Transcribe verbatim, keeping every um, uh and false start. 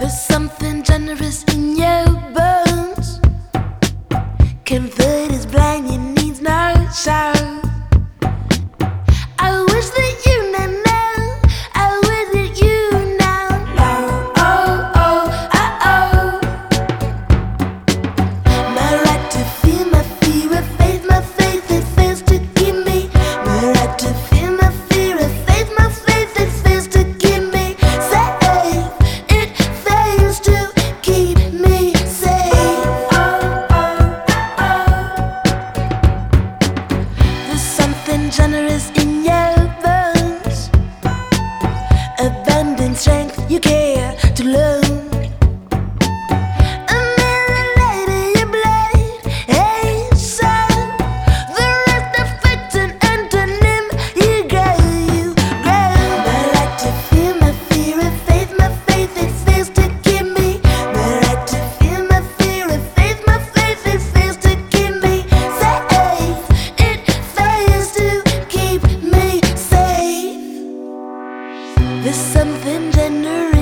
There's something generous in your bones. Comfort is blind, it needs no show. I wish that you know now. I wish that you know now. Oh, oh, oh, oh. My right to feel my fear of faith, my faith it fails to give me. My right to feel my fear of faith, my faith it fails to give me. Safe, it fails to keep me safe. Oh, oh, oh, oh. There's something generous in your bones. Abundant strength you care to loan. A million in your blade ain't so. The rest affects an antonym. You grow, you grow. My right to feel my fear of faith, my faith it fails to give me. My right to feel my fear of faith, my faith it fails to give me. Safe, it fails to keep me safe. There's something generous